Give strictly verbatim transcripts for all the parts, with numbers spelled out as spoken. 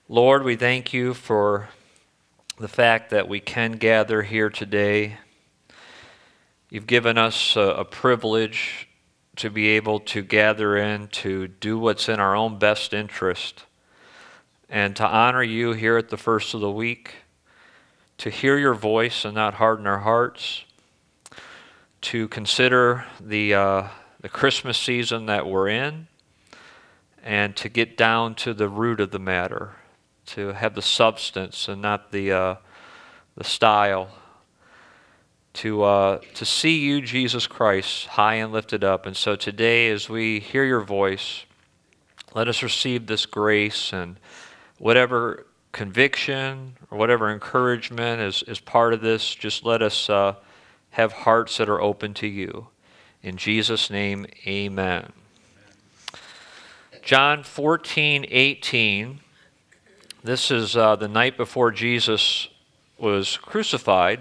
Lord, we thank you for the fact that we can gather here today. You've given us a, a privilege to be able to gather in to do what's in our own best interest and to honor you here at the first of the week, to hear your voice and not harden our hearts, to consider the, uh, the Christmas season that we're in, and to get down to the root of the matter, to have the substance and not the uh, the style, to uh, to see you, Jesus Christ, high and lifted up. And so today, as we hear your voice, let us receive this grace, and whatever conviction or whatever encouragement is, is part of this, just let us uh, have hearts that are open to you. In Jesus' name, amen. John fourteen eighteen. This is uh, the night before Jesus was crucified,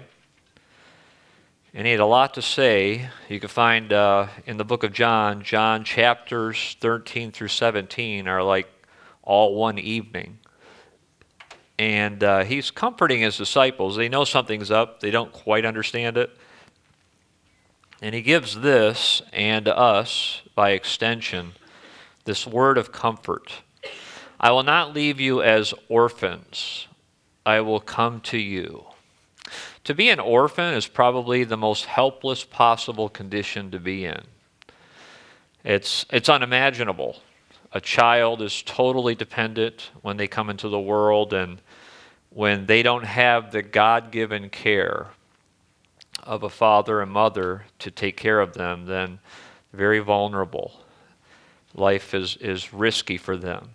and he had a lot to say. You can find uh, in the book of John, John chapters thirteen through seventeen are like all one evening. And uh, he's comforting his disciples. They know something's up. They don't quite understand it. And he gives this, and to us, by extension, this word of comfort. I will not leave you as orphans. I will come to you. To be an orphan is probably the most helpless possible condition to be in. It's, it's unimaginable. A child is totally dependent when they come into the world, and when they don't have the God-given care of a father and mother to take care of them, then very vulnerable. Life is, is risky for them.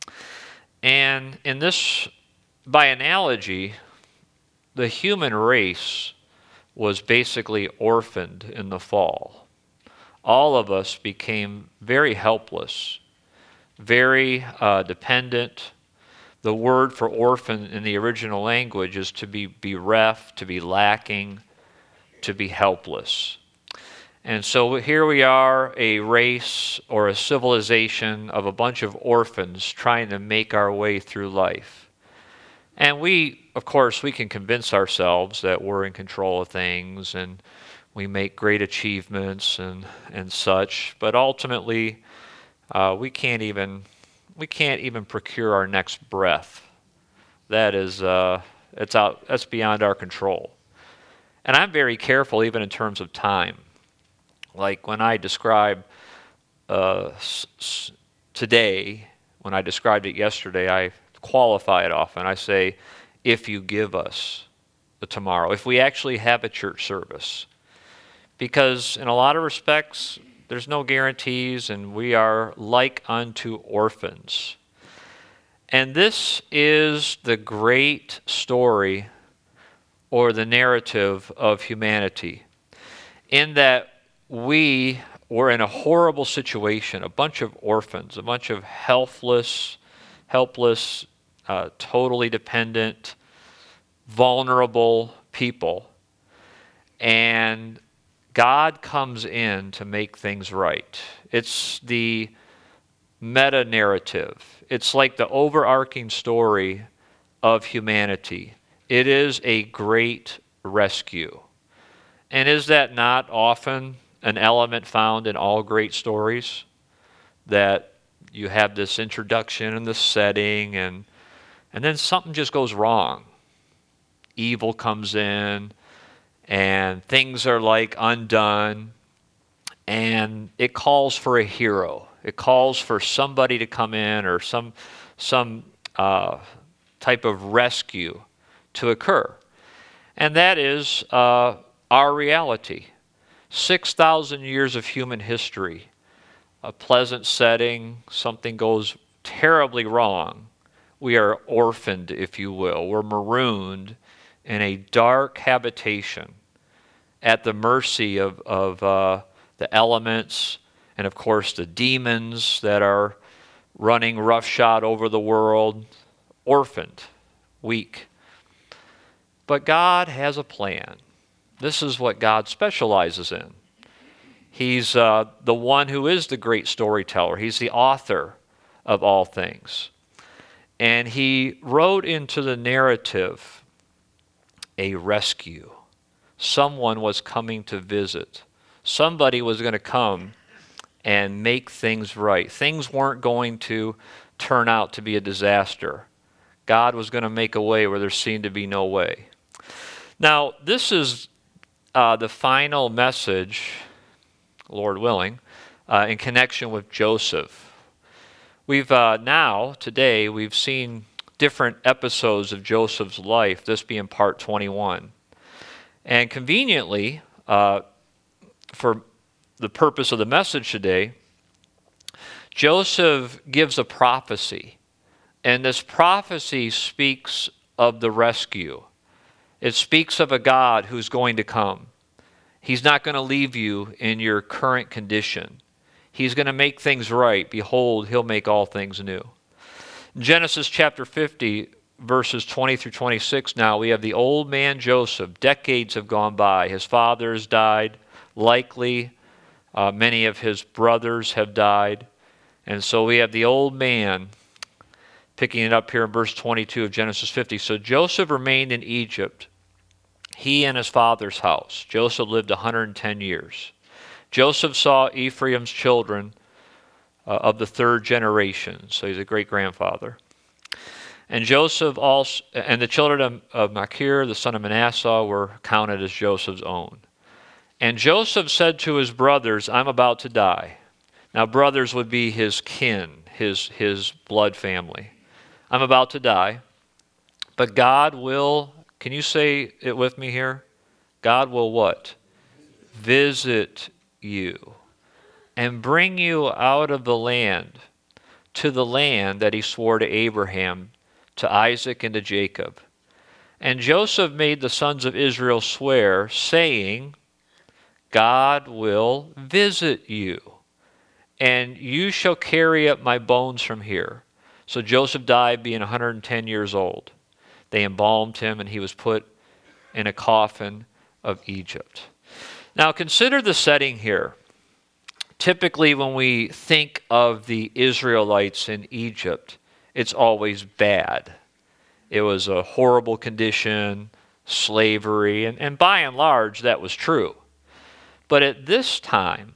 And in this, by analogy, the human race was basically orphaned in the fall. All of us became very helpless, very uh, dependent. The word for orphan in the original language is to be bereft, to be lacking, to be helpless. And so here we are, a race or a civilization of a bunch of orphans trying to make our way through life. And we, of course, we can convince ourselves that we're in control of things and we make great achievements and, and such, but ultimately uh, we can't even we can't even procure our next breath. That is uh, it's out that's beyond our control. And I'm very careful even in terms of time. Like when I describe uh, s- s- today, when I described it yesterday, I qualify it often. I say, if you give us the tomorrow, if we actually have a church service. Because in a lot of respects, there's no guarantees, and we are like unto orphans. And this is the great story or the narrative of humanity, in that we were in a horrible situation, a bunch of orphans, a bunch of helpless, helpless, uh, totally dependent, vulnerable people. And God comes in to make things right. It's the meta-narrative. It's like the overarching story of humanity. It is a great rescue. And is that not often an element found in all great stories? That you have this introduction and this setting, and and then something just goes wrong. Evil comes in, and things are like undone, and it calls for a hero. It calls for somebody to come in, or some some uh, type of rescue to occur. And that is uh, our reality. six thousand years of human history, a pleasant setting, something goes terribly wrong. We are orphaned, if you will. We're marooned in a dark habitation at the mercy of, of uh, the elements and, of course, the demons that are running roughshod over the world, orphaned, weak. But God has a plan. This is what God specializes in. He's uh, the one who is the great storyteller. He's the author of all things. And he wrote into the narrative a rescue. Someone was coming to visit. Somebody was going to come and make things right. Things weren't going to turn out to be a disaster. God was going to make a way where there seemed to be no way. Now, this is uh, the final message, Lord willing, uh, in connection with Joseph. We've uh, now, today, we've seen different episodes of Joseph's life, this being part twenty-one. And conveniently, uh, for the purpose of the message today, Joseph gives a prophecy. And this prophecy speaks of the rescue. It speaks of a God who's going to come. He's not going to leave you in your current condition. He's going to make things right. Behold, he'll make all things new. In Genesis chapter fifty, verses twenty through twenty-six now, we have the old man Joseph. Decades have gone by. His father has died. Likely, uh, many of his brothers have died. And so we have the old man, picking it up here in verse twenty-two of Genesis fifty. So Joseph remained in Egypt, he and his father's house. Joseph lived one hundred ten years. Joseph saw Ephraim's children uh, of the third generation. So he's a great-grandfather. And Joseph also, and the children of, of Machir, the son of Manasseh, were counted as Joseph's own. And Joseph said to his brothers, I'm about to die. Now, brothers would be his kin, his, his blood family. I'm about to die, but God will, can you say it with me here? God will what? Visit you and bring you out of the land to the land that he swore to Abraham, to Isaac, and to Jacob. And Joseph made the sons of Israel swear, saying, God will visit you, and you shall carry up my bones from here. So Joseph died being one hundred ten years old. They embalmed him, and he was put in a coffin of Egypt. Now consider the setting here. Typically when we think of the Israelites in Egypt, it's always bad. It was a horrible condition, slavery, and, and by and large that was true. But at this time,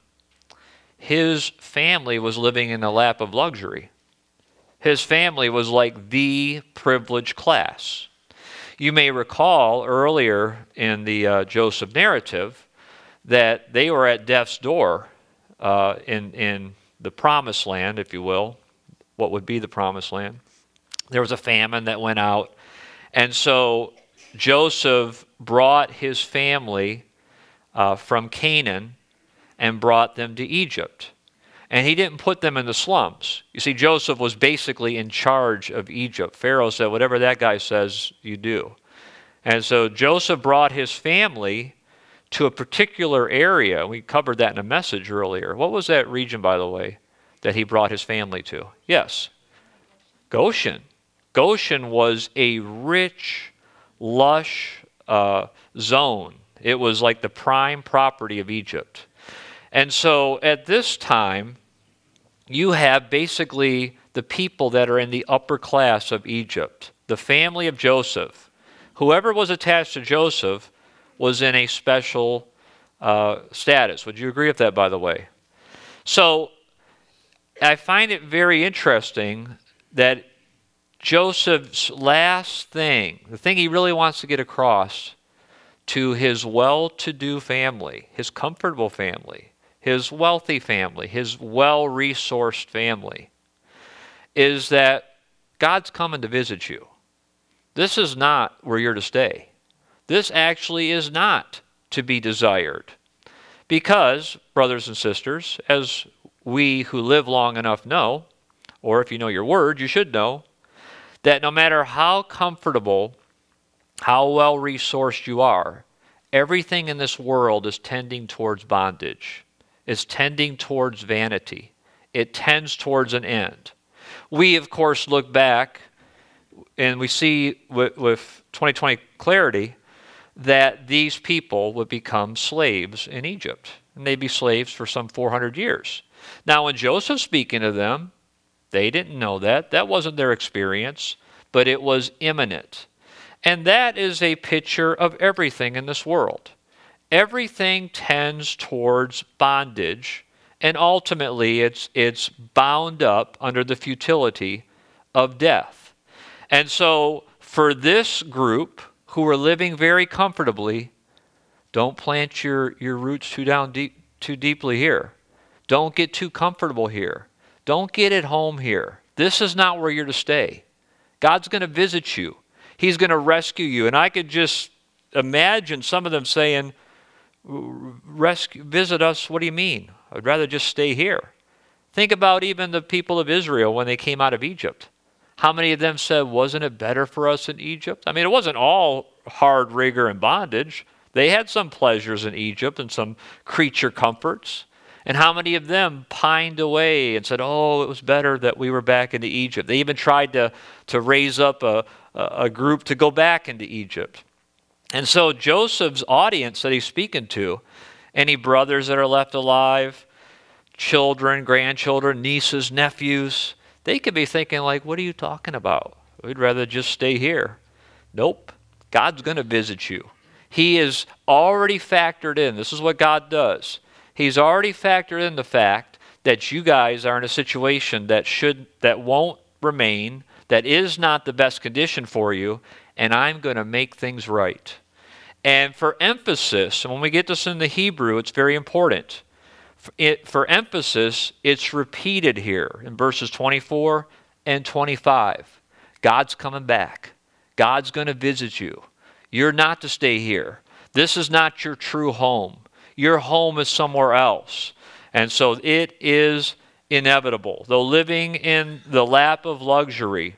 his family was living in a lap of luxury. His family was like the privileged class. You may recall earlier in the uh, Joseph narrative that they were at death's door uh, in, in the promised land, if you will, what would be the promised land. There was a famine that went out, and so Joseph brought his family uh, from Canaan and brought them to Egypt. And he didn't put them in the slums. You see, Joseph was basically in charge of Egypt. Pharaoh said, whatever that guy says, you do. And so Joseph brought his family to a particular area. We covered that in a message earlier. What was that region, by the way, that he brought his family to? Yes, Goshen. Goshen was a rich, lush uh, zone. It was like the prime property of Egypt. And so at this time, you have basically the people that are in the upper class of Egypt, the family of Joseph. Whoever was attached to Joseph was in a special uh, status. Would you agree with that, by the way? So I find it very interesting that Joseph's last thing, the thing he really wants to get across to his well-to-do family, his comfortable family, his wealthy family, his well-resourced family, is that God's coming to visit you. This is not where you're to stay. This actually is not to be desired. Because, brothers and sisters, as we who live long enough know, or if you know your word, you should know, that no matter how comfortable, how well-resourced you are, everything in this world is tending towards bondage, is tending towards vanity. It tends towards an end. We, of course, look back and we see with, with twenty twenty clarity that these people would become slaves in Egypt. And they'd be slaves for some four hundred years. Now, when Joseph's speaking to them, They didn't know that. That wasn't their experience, but it was imminent. And that is a picture of everything in this world. Everything tends towards bondage, and ultimately it's, it's bound up under the futility of death. And so for this group who are living very comfortably, don't plant your, your roots too down deep, too deeply here. Don't get too comfortable here. Don't get at home here. This is not where you're to stay. God's going to visit you. He's going to rescue you. And I could just imagine some of them saying, rescue, visit us, what do you mean? I'd rather just stay here. Think about even the people of Israel when they came out of Egypt. How many of them said, wasn't it better for us in Egypt? I mean, it wasn't all hard rigor and bondage. They had some pleasures in Egypt and some creature comforts. And how many of them pined away and said, oh, it was better that we were back into Egypt? They even tried to, to raise up a, a group to go back into Egypt. And so Joseph's audience that he's speaking to, any brothers that are left alive, children, grandchildren, nieces, nephews, they could be thinking like, what are you talking about? We'd rather just stay here. Nope. God's going to visit you. He is already factored in. This is what God does. He's already factored in the fact that you guys are in a situation that should, that won't remain, that is not the best condition for you, and I'm going to make things right. And for emphasis, and when we get this in the Hebrew, it's very important. It, for emphasis, it's repeated here in verses twenty-four and twenty-five. God's coming back. God's going to visit you. You're not to stay here. This is not your true home. Your home is somewhere else. And so it is inevitable. Though living in the lap of luxury,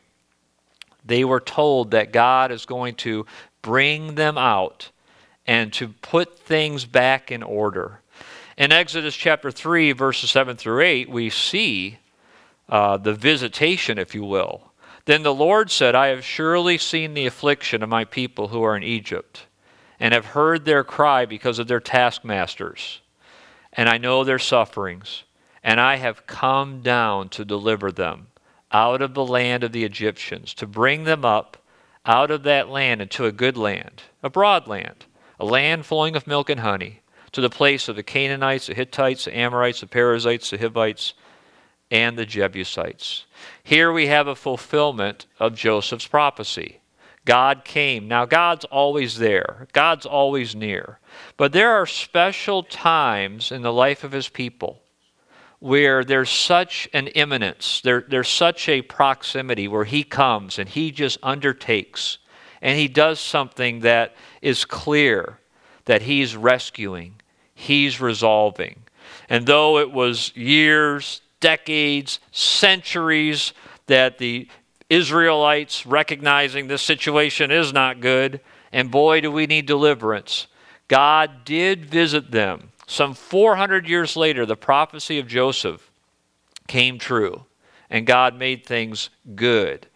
they were told that God is going to bring them out and to put things back in order. In Exodus chapter three, verses seven through eight, we see uh, the visitation, if you will. Then the Lord said, I have surely seen the affliction of my people who are in Egypt, and have heard their cry because of their taskmasters. And I know their sufferings, and I have come down to deliver them out of the land of the Egyptians, to bring them up out of that land into a good land, a broad land, a land flowing with milk and honey, to the place of the Canaanites, the Hittites, the Amorites, the Perizzites, the Hivites, and the Jebusites. Here we have a fulfillment of Joseph's prophecy. God came. Now, God's always there. God's always near. But there are special times in the life of his people where there's such an imminence, there, there's such a proximity where he comes and he just undertakes and he does something that is clear that he's rescuing, he's resolving. And though it was years, decades, centuries that the Israelites recognizing this situation is not good, and boy, do we need deliverance, God did visit them. Some four hundred years later, the prophecy of Joseph came true, and God made things good.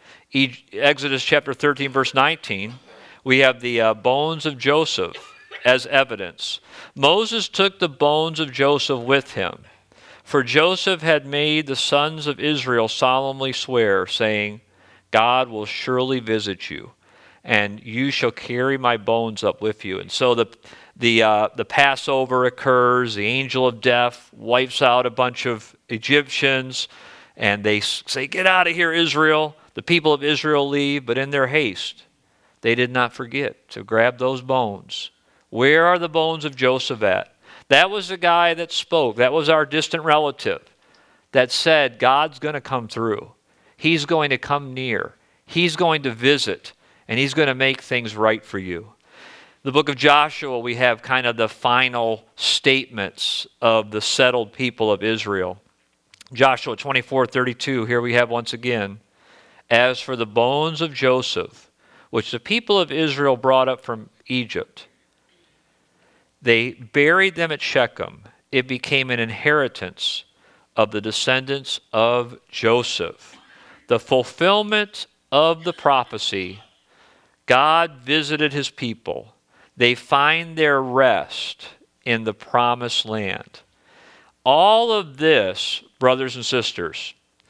Exodus chapter thirteen, verse nineteen, we have the uh, bones of Joseph as evidence. Moses took the bones of Joseph with him, for Joseph had made the sons of Israel solemnly swear, saying, God will surely visit you, and you shall carry my bones up with you. And so the the uh, the Passover occurs. The angel of death wipes out a bunch of Egyptians, and they say, "Get out of here, Israel." The people of Israel leave, but in their haste, they did not forget to grab those bones. Where are the bones of Joseph at? That was the guy that spoke. That was our distant relative that said, God's going to come through. He's going to come near. He's going to visit, and he's going to make things right for you. The book of Joshua, we have kind of the final statements of the settled people of Israel. Joshua twenty-four thirty-two, here we have once again, as for the bones of Joseph, which the people of Israel brought up from Egypt, they buried them at Shechem. It became an inheritance of the descendants of Joseph. The fulfillment of the prophecy, God visited his people. They find their rest in the promised land. All of this, brothers and sisters,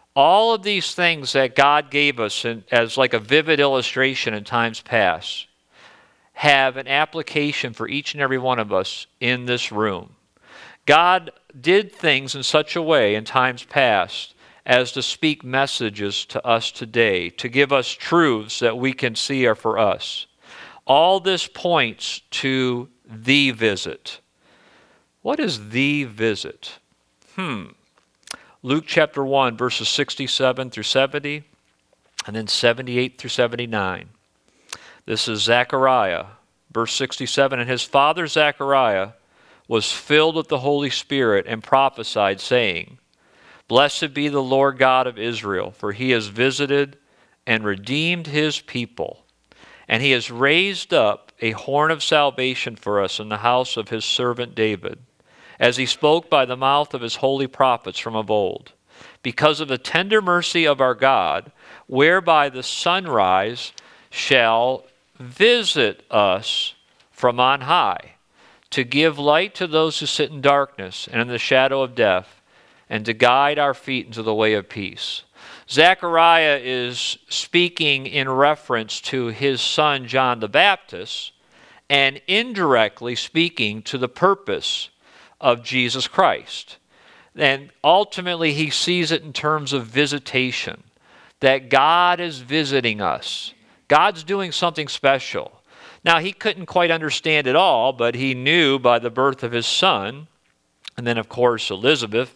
All of these things that God gave us in, as like a vivid illustration in times past have an application for each and every one of us in this room. God did things in such a way in times past as to speak messages to us today, to give us truths that we can see are for us. All this points to the visit. What is the visit? Hmm. Luke chapter one, verses sixty-seven through seventy, and then seventy-eight through seventy-nine. This is Zechariah, verse sixty-seven. And his father Zechariah was filled with the Holy Spirit and prophesied, saying, Blessed be the Lord God of Israel, for he has visited and redeemed his people, and he has raised up a horn of salvation for us in the house of his servant David, as he spoke by the mouth of his holy prophets from of old, because of the tender mercy of our God, whereby the sunrise shall visit us from on high, to give light to those who sit in darkness and in the shadow of death, and to guide our feet into the way of peace. Zechariah is speaking in reference to his son John the Baptist, and indirectly speaking to the purpose of Jesus Christ. And ultimately he sees it in terms of visitation, that God is visiting us. God's doing something special. Now he couldn't quite understand it all, but he knew by the birth of his son, and then of course Elizabeth,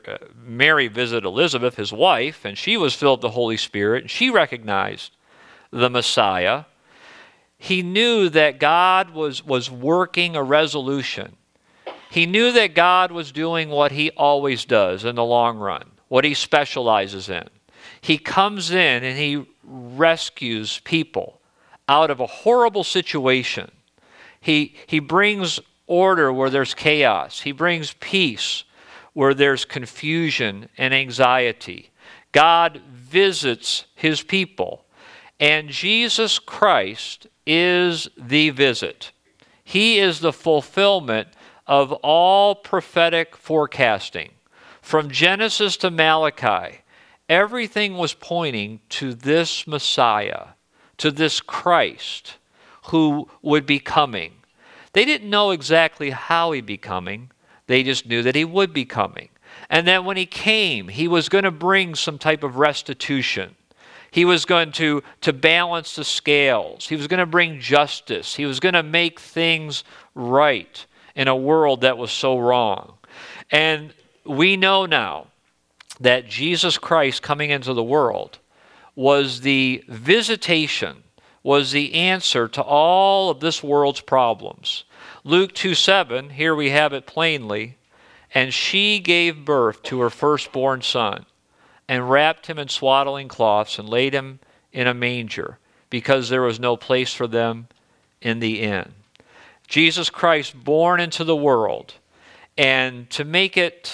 Mary visited Elizabeth, his wife, and she was filled with the Holy Spirit, and she recognized the Messiah. He knew that God was, was working a resolution. He knew that God was doing what he always does in the long run, what he specializes in. He comes in and he rescues people out of a horrible situation. He, he brings order where there's chaos. He brings peace where there's confusion and anxiety. God visits his people. And Jesus Christ is the visit. He is the fulfillment of all prophetic forecasting. From Genesis to Malachi, everything was pointing to this Messiah, to this Christ who would be coming. They didn't know exactly how he'd be coming. They just knew that he would be coming. And that when he came, he was going to bring some type of restitution. He was going to, to balance the scales. He was going to bring justice. He was going to make things right in a world that was so wrong. And we know now that Jesus Christ coming into the world was the visitation, was the answer to all of this world's problems. Luke two seven, here we have it plainly, and she gave birth to her firstborn son, and wrapped him in swaddling cloths, and laid him in a manger, because there was no place for them in the inn. Jesus Christ born into the world. And to make it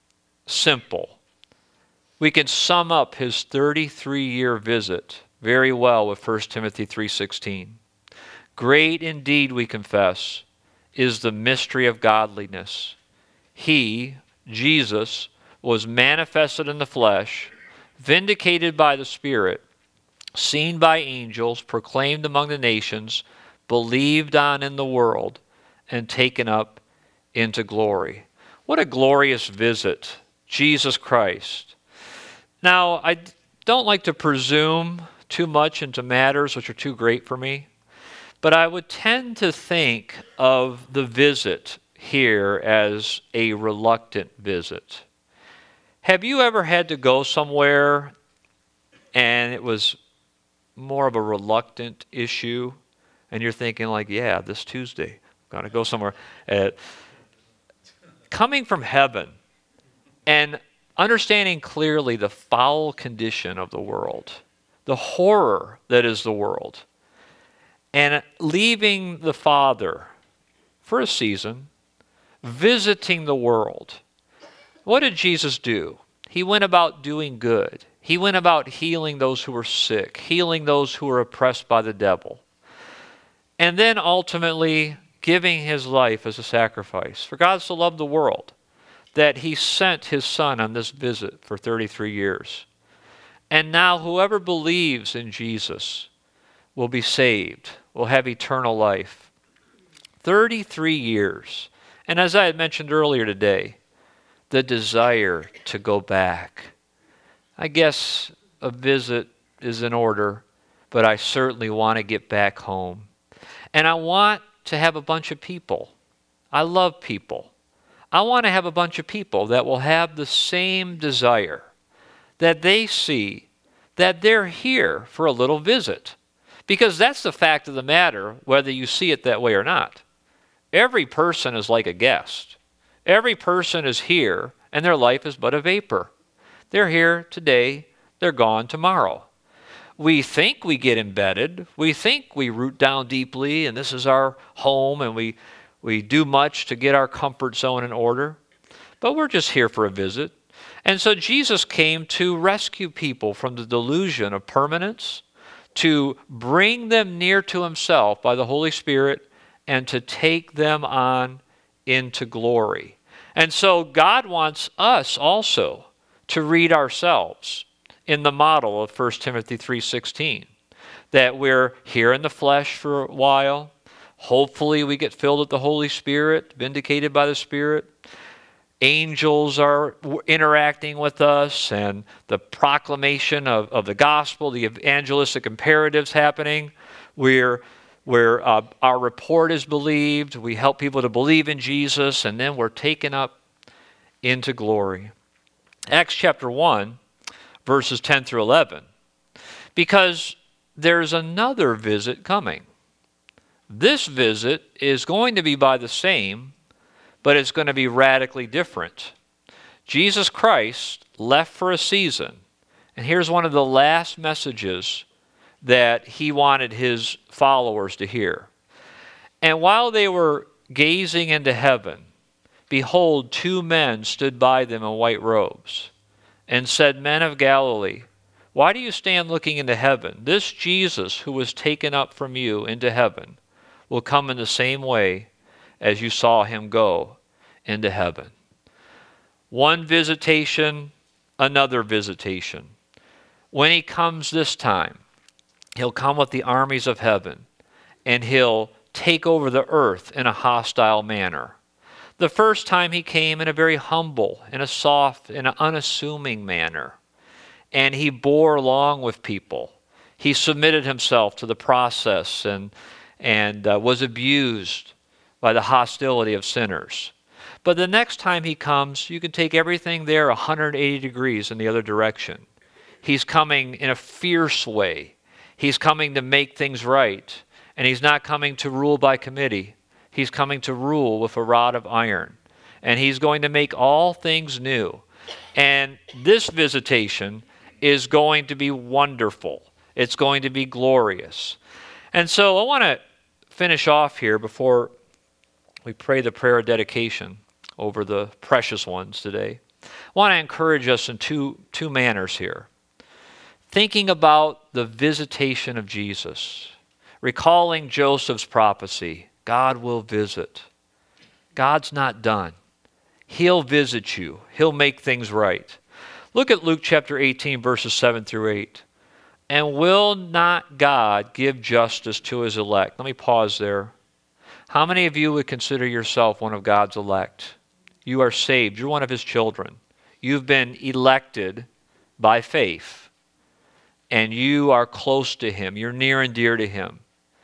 simple, we can sum up his thirty-three-year visit very well with First Timothy three sixteen. Great indeed, we confess, is the mystery of godliness. He, Jesus, was manifested in the flesh, vindicated by the Spirit, seen by angels, proclaimed among the nations, believed on in the world, and taken up into glory. What a glorious visit, Jesus Christ. Now, I don't like to presume too much into matters which are too great for me, but I would tend to think of the visit here as a reluctant visit. Have you ever had to go somewhere and it was more of a reluctant issue? And you're thinking like, yeah, this Tuesday, I'm going to go somewhere. Uh, coming from heaven and understanding clearly the foul condition of the world, the horror that is the world, and leaving the Father for a season, visiting the world. What did Jesus do? He went about doing good. He went about healing those who were sick, healing those who were oppressed by the devil. And then ultimately giving his life as a sacrifice. For God so loved the world that he sent his son on this visit for thirty-three years. And now whoever believes in Jesus will be saved, will have eternal life. thirty-three years. And as I had mentioned earlier today, the desire to go back. I guess a visit is in order, but I certainly want to get back home. And I want to have a bunch of people. I love people. I want to have a bunch of people that will have the same desire, that they see that they're here for a little visit. Because that's the fact of the matter, whether you see it that way or not. Every person is like a guest. Every person is here, and their life is but a vapor. They're here today, they're gone tomorrow. We think we get embedded. We think we root down deeply, and this is our home, and we, we do much to get our comfort zone in order. But we're just here for a visit. And so Jesus came to rescue people from the delusion of permanence, to bring them near to himself by the Holy Spirit, and to take them on into glory. And so God wants us also to read ourselves in the model of First Timothy three sixteen, that we're here in the flesh for a while. Hopefully we get filled with the Holy Spirit, vindicated by the Spirit. Angels are interacting with us, and the proclamation of, of the gospel, the evangelistic imperatives happening. We're where uh, our report is believed. We help people to believe in Jesus, and then we're taken up into glory. Acts chapter one, verses ten through eleven. Because there's another visit coming. This visit is going to be by the same, but it's going to be radically different. Jesus Christ left for a season, and here's one of the last messages that he wanted his followers to hear. And while they were gazing into heaven, behold, two men stood by them in white robes, and said, Men of Galilee, why do you stand looking into heaven? This Jesus who was taken up from you into heaven will come in the same way as you saw him go into heaven. One visitation, another visitation. When he comes this time, he'll come with the armies of heaven, and he'll take over the earth in a hostile manner. The first time he came in a very humble, in a soft, in an unassuming manner, and he bore along with people. He submitted himself to the process and, and uh, was abused by the hostility of sinners. But the next time he comes, you can take everything there one hundred eighty degrees in the other direction. He's coming in a fierce way. He's coming to make things right. And he's not coming to rule by committee. He's coming to rule with a rod of iron. And he's going to make all things new. And this visitation is going to be wonderful. It's going to be glorious. And so I want to finish off here before we pray the prayer of dedication over the precious ones today. I want to encourage us in two, two manners here. Thinking about the visitation of Jesus, recalling Joseph's prophecy, God will visit. God's not done. He'll visit you. He'll make things right. Look at Luke chapter eighteen, verses seven through eight. And will not God give justice to his elect? Let me pause there. How many of you would consider yourself one of God's elect? You are saved. You're one of his children. You've been elected by faith. And you are close to him. You're near and dear to him.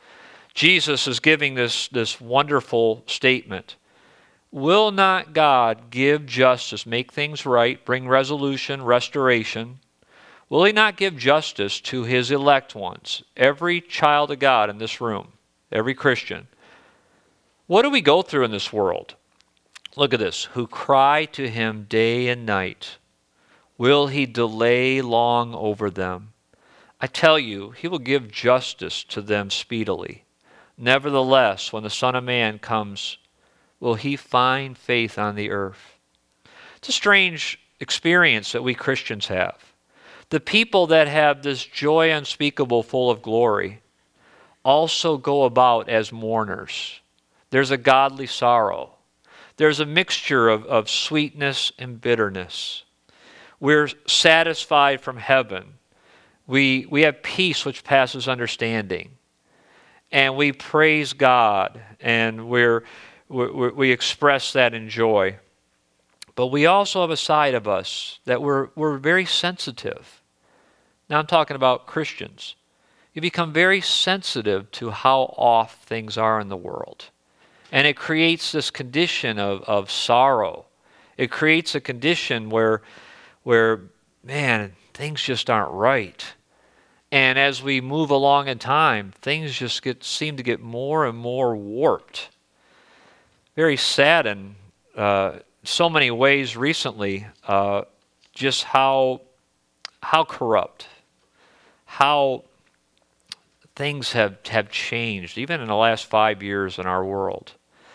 Jesus is giving this, this wonderful statement. Will not God give justice, make things right, bring resolution, restoration? Will he not give justice to his elect ones? Every child of God in this room, every Christian. What do we go through in this world? Look at this. Who cry to him day and night. Will he delay long over them? I tell you, he will give justice to them speedily. Nevertheless, when the Son of Man comes, will he find faith on the earth? It's a strange experience that we Christians have. The people that have this joy unspeakable full of glory also go about as mourners. There's a godly sorrow. There's a mixture of, of sweetness and bitterness. We're satisfied from heaven, We, we have peace which passes understanding. And we praise God, and we're, we we express that in joy. But we also have a side of us that we're, we're very sensitive. Now I'm talking about Christians. You become very sensitive to how off things are in the world. And it creates this condition of, of sorrow. It creates a condition where, where, man, things just aren't right. And as we move along in time, things just get seem to get more and more warped. Very sad in uh, so many ways recently, uh, just how how corrupt, how things have, have changed, even in the last five years in our world.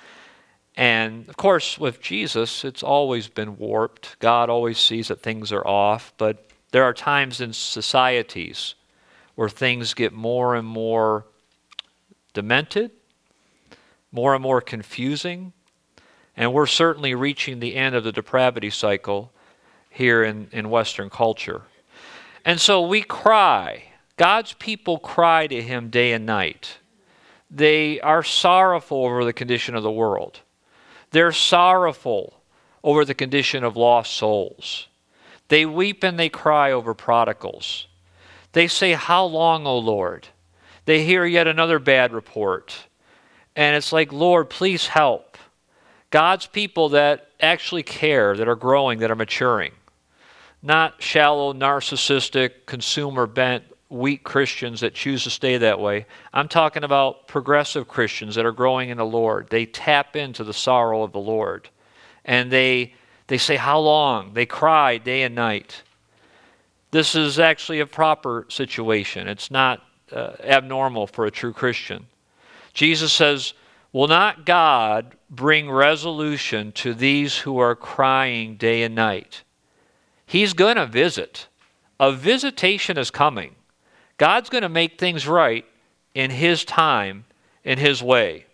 And, of course, with Jesus, it's always been warped. God always sees that things are off, but there are times in societies where things get more and more demented, more and more confusing, and we're certainly reaching the end of the depravity cycle here in, in Western culture. And so we cry. God's people cry to Him day and night. They are sorrowful over the condition of the world. They're sorrowful over the condition of lost souls. They weep and they cry over prodigals. They say, "How long, O Lord?" They hear yet another bad report. And it's like, "Lord, please help." God's people that actually care, that are growing, that are maturing. Not shallow, narcissistic, consumer-bent, weak Christians that choose to stay that way. I'm talking about progressive Christians that are growing in the Lord. They tap into the sorrow of the Lord. And they, they say, "How long?" They cry day and night. This is actually a proper situation. It's not uh, abnormal for a true Christian. Jesus says, "Will not God bring resolution to these who are crying day and night?" He's going to visit. A visitation is coming. God's going to make things right in His time, in His way.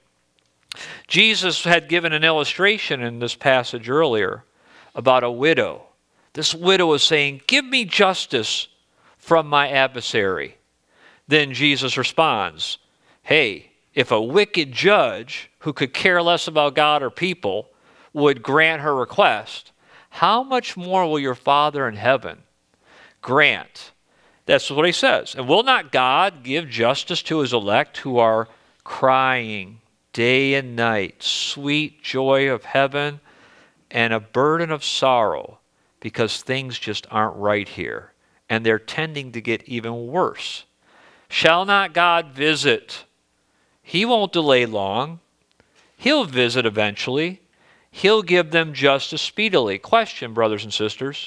Jesus had given an illustration in this passage earlier about a widow. This widow is saying, "Give me justice from my adversary." Then Jesus responds, "Hey, if a wicked judge who could care less about God or people would grant her request, how much more will your Father in heaven grant?" That's what He says. "And will not God give justice to His elect who are crying day and night, sweet joy of heaven and a burden of sorrow, because things just aren't right here, and they're tending to get even worse? Shall not God visit?" He won't delay long. He'll visit eventually. He'll give them justice speedily. Question, brothers and sisters,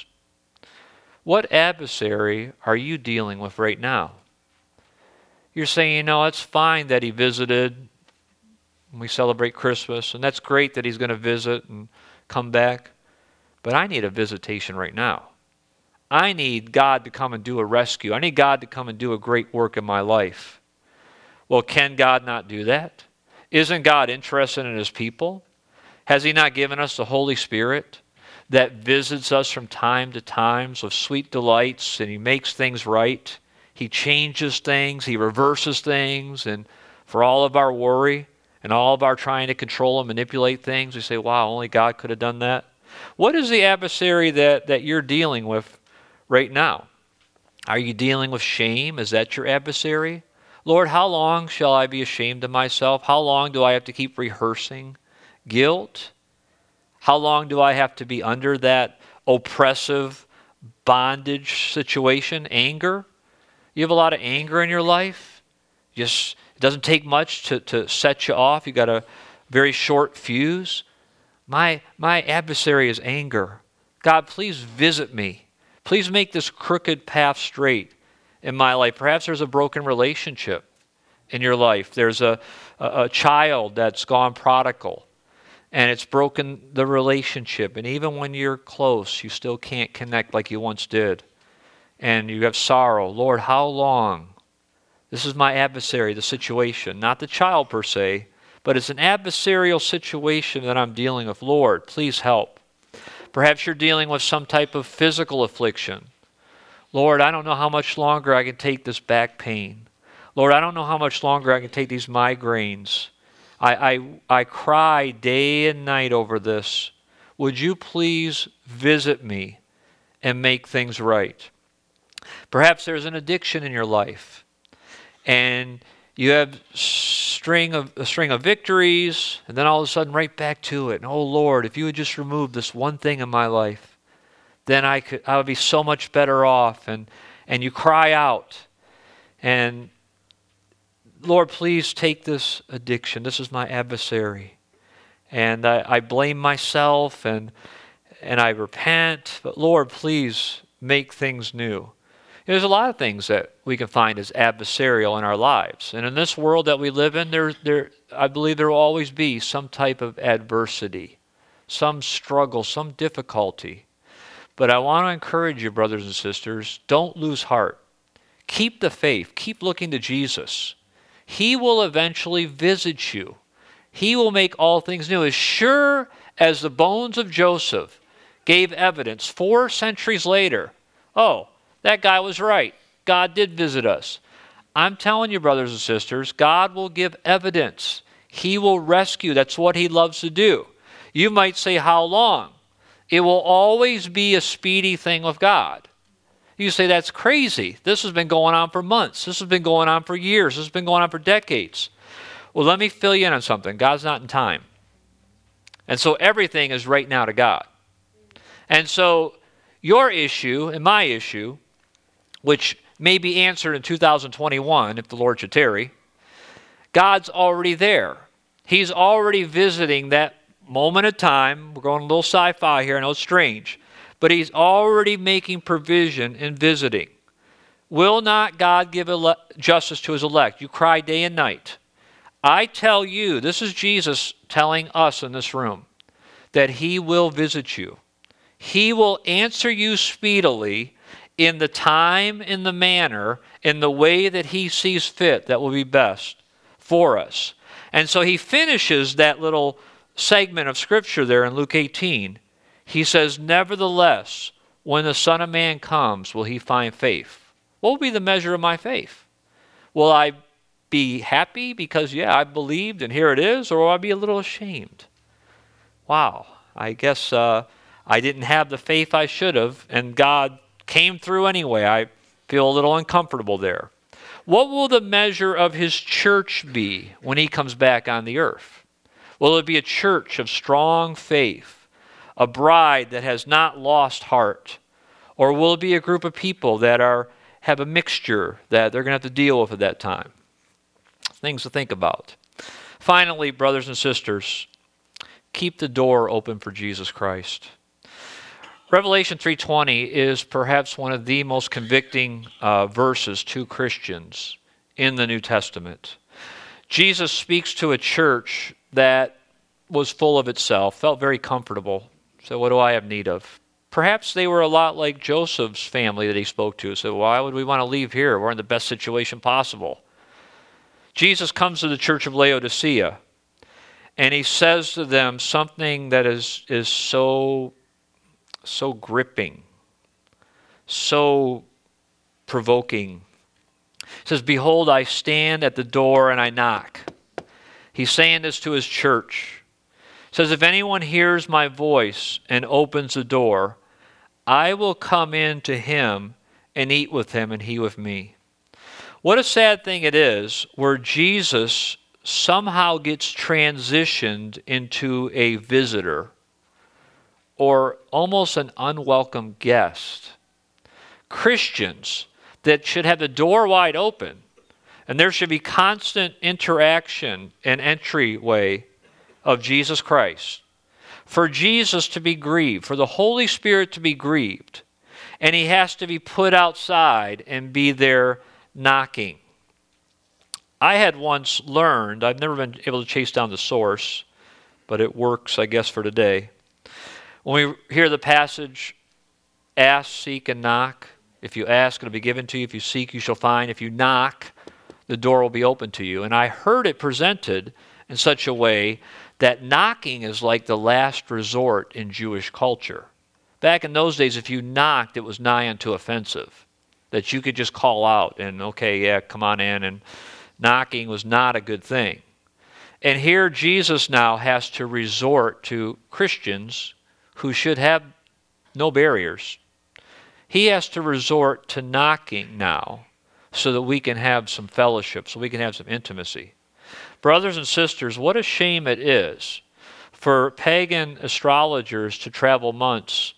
what adversary are you dealing with right now? You're saying, you know, it's fine that He visited when we celebrate Christmas, and that's great that He's going to visit and come back. But I need a visitation right now. I need God to come and do a rescue. I need God to come and do a great work in my life. Well, can God not do that? Isn't God interested in His people? Has He not given us the Holy Spirit that visits us from time to time with sweet delights, and He makes things right? He changes things. He reverses things. And for all of our worry and all of our trying to control and manipulate things, we say, wow, only God could have done that. What is the adversary that, that you're dealing with right now? Are you dealing with shame? Is that your adversary? Lord, how long shall I be ashamed of myself? How long do I have to keep rehearsing guilt? How long do I have to be under that oppressive bondage situation? Anger? You have a lot of anger in your life? Just, it doesn't take much to, to set you off. You got a very short fuse. My, my adversary is anger. God, please visit me. Please make this crooked path straight in my life. Perhaps there's a broken relationship in your life. There's a, a, a child that's gone prodigal, and it's broken the relationship. And even when you're close, you still can't connect like you once did. And you have sorrow. Lord, how long? This is my adversary, the situation. Not the child per se, but it's an adversarial situation that I'm dealing with. Lord, please help. Perhaps you're dealing with some type of physical affliction. Lord, I don't know how much longer I can take this back pain. Lord, I don't know how much longer I can take these migraines. I, I, I cry day and night over this. Would you please visit me and make things right? Perhaps there's an addiction in your life, and you have string of, a string of victories, and then all of a sudden right back to it. And oh Lord, if you would just remove this one thing in my life, then I could I would be so much better off. And and you cry out, and Lord, please take this addiction. This is my adversary. And I, I blame myself, and and I repent. But Lord, please make things new. There's a lot of things that we can find as adversarial in our lives. And in this world that we live in, there, there, I believe there will always be some type of adversity, some struggle, some difficulty. But I want to encourage you, brothers and sisters, don't lose heart. Keep the faith. Keep looking to Jesus. He will eventually visit you. He will make all things new. As sure as the bones of Joseph gave evidence four centuries later, oh, that guy was right. God did visit us. I'm telling you, brothers and sisters, God will give evidence. He will rescue. That's what he loves to do. You might say, how long? It will always be a speedy thing with God. You say, that's crazy. This has been going on for months. This has been going on for years. This has been going on for decades. Well, let me fill you in on something. God's not in time. And so everything is right now to God. And so your issue and my issue, which may be answered in two thousand twenty-one if the Lord should tarry, God's already there. He's already visiting that moment of time. We're going a little sci-fi here. I know it's strange. But he's already making provision and visiting. Will not God give ele- justice to his elect? You cry day and night. I tell you, this is Jesus telling us in this room, that he will visit you. He will answer you speedily in the time, in the manner, in the way that he sees fit that will be best for us. And so he finishes that little segment of Scripture there in Luke eighteen. He says, nevertheless, when the Son of Man comes, will he find faith? What will be the measure of my faith? Will I be happy because, yeah, I believed and here it is, or will I be a little ashamed? Wow, I guess uh, I didn't have the faith I should have, and God came through anyway. I feel a little uncomfortable there. What will the measure of his church be when he comes back on the earth? Will it be a church of strong faith, a bride that has not lost heart? Or will it be a group of people that are have a mixture that they're going to have to deal with at that time? Things to think about. Finally, brothers and sisters, keep the door open for Jesus Christ. Revelation three twenty is perhaps one of the most convicting uh, verses to Christians in the New Testament. Jesus speaks to a church that was full of itself, felt very comfortable. So what do I have need of? Perhaps they were a lot like Joseph's family that he spoke to. So why would we want to leave here? We're in the best situation possible. Jesus comes to the church of Laodicea, and he says to them something that is, is so, so gripping, so provoking. He says, behold, I stand at the door and I knock. He's saying this to his church. He says, if anyone hears my voice and opens the door, I will come in to him and eat with him and he with me. What a sad thing it is where Jesus somehow gets transitioned into a visitor or almost an unwelcome guest. Christians that should have the door wide open, and there should be constant interaction and entryway of Jesus Christ. For Jesus to be grieved, for the Holy Spirit to be grieved, and he has to be put outside and be there knocking. I had once learned, I've never been able to chase down the source, but it works, I guess, for today. When we hear the passage, ask, seek, and knock. If you ask, it'll be given to you. If you seek, you shall find. If you knock, the door will be open to you. And I heard it presented in such a way that knocking is like the last resort in Jewish culture. Back in those days, if you knocked, it was nigh unto offensive. that you could just call out and, okay, yeah, come on in. And knocking was not a good thing. And here Jesus now has to resort to Christians who should have no barriers. He has to resort to knocking now so that we can have some fellowship, so we can have some intimacy. Brothers and sisters, what a shame it is for pagan astrologers to travel months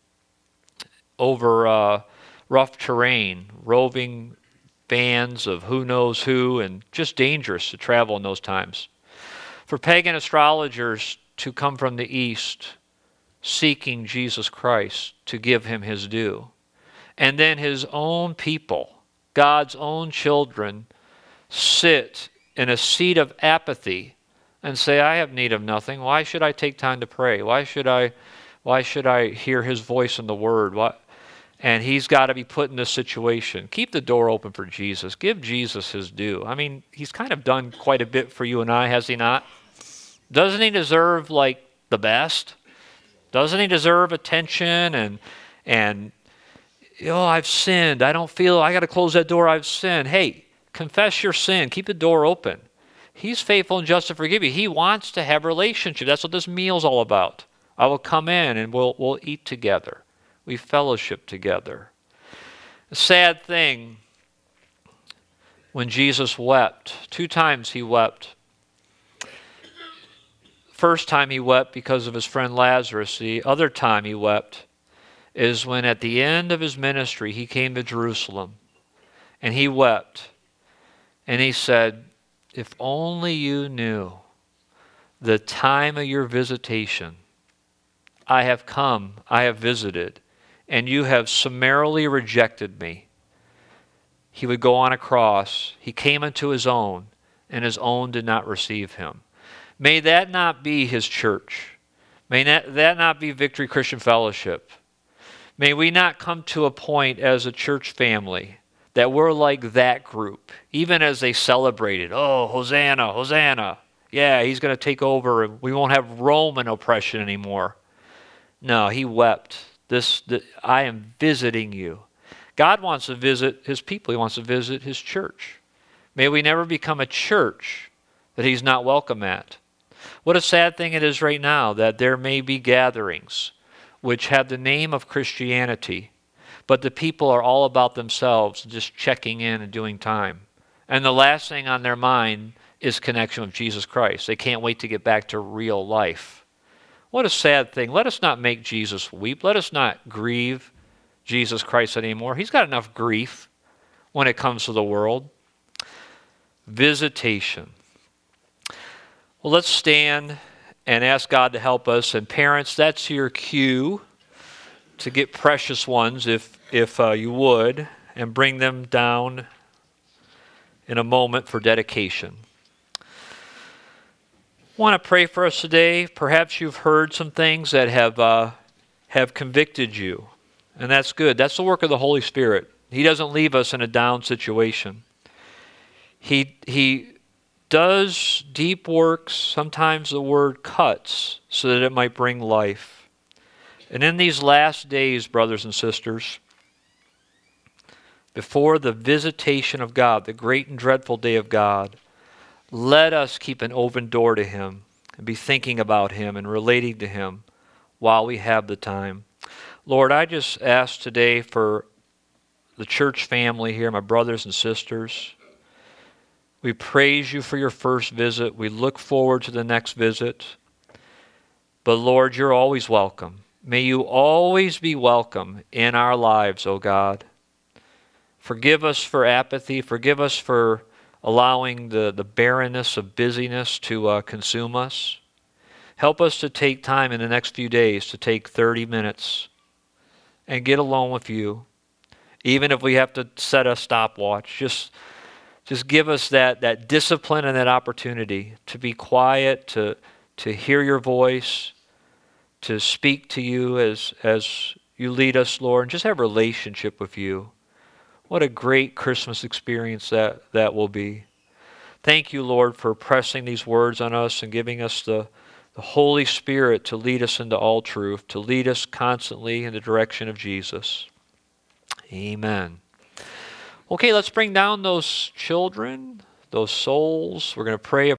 over uh, rough terrain, roving bands of who knows who, and just dangerous to travel in those times. For pagan astrologers to come from the east seeking Jesus Christ to give him his due. And then his own people, God's own children, sit in a seat of apathy and say, I have need of nothing. Why should I take time to pray? Why should I, why should I hear his voice in the word? Why? And he's got to be put in this situation. Keep the door open for Jesus. Give Jesus his due. I mean, he's kind of done quite a bit for you and I, has he not? Doesn't he deserve, like, the best? Doesn't he deserve attention and, and oh, I've sinned. I don't feel, I got to close that door. I've sinned. Hey, confess your sin. Keep the door open. He's faithful and just to forgive you. He wants to have a relationship. That's what this meal's all about. I will come in and we'll, we'll eat together. We fellowship together. A sad thing when Jesus wept. Two times he wept. First time he wept because of his friend Lazarus. The other time he wept is when at the end of his ministry he came to Jerusalem and he wept and he said, if only you knew the time of your visitation. I have come, I have visited, and you have summarily rejected me. He would go on a cross. He came unto his own, and his own did not receive him. May that not be his church. May that not be Victory Christian Fellowship. May we not come to a point as a church family that we're like that group, even as they celebrated, oh, Hosanna, Hosanna. Yeah, he's going to take over, and we won't have Roman oppression anymore. No, he wept. This, the, I am visiting you. God wants to visit his people. He wants to visit his church. May we never become a church that he's not welcome at. What a sad thing it is right now that there may be gatherings which have the name of Christianity, but the people are all about themselves, just checking in and doing time. And the last thing on their mind is connection with Jesus Christ. They can't wait to get back to real life. What a sad thing. Let us not make Jesus weep. Let us not grieve Jesus Christ anymore. He's got enough grief when it comes to the world. Visitation. Well, let's stand and ask God to help us. And parents, that's your cue to get precious ones, if, if uh, you would, and bring them down in a moment for dedication. I want to pray for us today. Perhaps you've heard some things that have uh, have convicted you, and that's good. That's the work of the Holy Spirit. He doesn't leave us in a down situation. He he does deep works. Sometimes the word cuts so that it might bring life. And in these last days, brothers and sisters, before the visitation of God, the great and dreadful day of God, let us keep an open door to him and be thinking about him and relating to him while we have the time. Lord, I just ask today for the church family here, my brothers and sisters. We praise you for your first visit. We look forward to the next visit. But Lord, you're always welcome. May you always be welcome in our lives, O God. Forgive us for apathy. Forgive us for allowing the, the barrenness of busyness to uh, consume us. Help us to take time in the next few days to take thirty minutes and get alone with you. Even if we have to set a stopwatch, just, just give us that, that discipline and that opportunity to be quiet, to, to hear your voice, to speak to you as, as you lead us, Lord, and just have a relationship with you. What a great Christmas experience that, that will be. Thank you, Lord, for pressing these words on us and giving us the, the Holy Spirit to lead us into all truth, to lead us constantly in the direction of Jesus. Amen. Okay, let's bring down those children, those souls. We're going to pray a